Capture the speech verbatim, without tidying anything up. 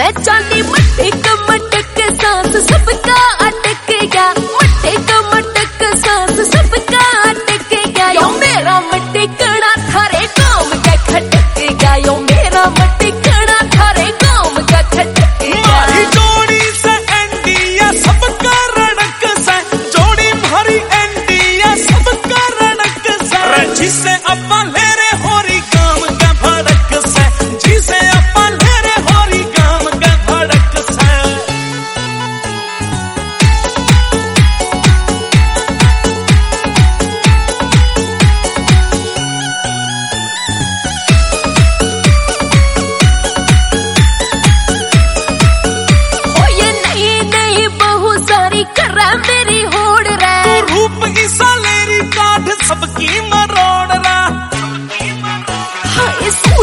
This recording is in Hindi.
मैं चांदी मटक मटक सांस सबका अटक गया, मटक मटक सांस सबका अटक गया। यो मेरा मटकना थारे काम का खटक गया, यो मेरा मटकना थारे काम का खटक गया। मारी जोड़ी से एंडिया सबका रड़क से, जोड़ी मारी एंडिया सबका रड़क से। जिसे अपा ले रे होरी काम का भड़क से, जिसे अपा ले रे होरी काम का भड़क से। ओ ये नहीं नहीं बहुत सारी करा मेरी होड़ रे, तू रूप की सालेरी काट सबकी मरोड़ रा। हाय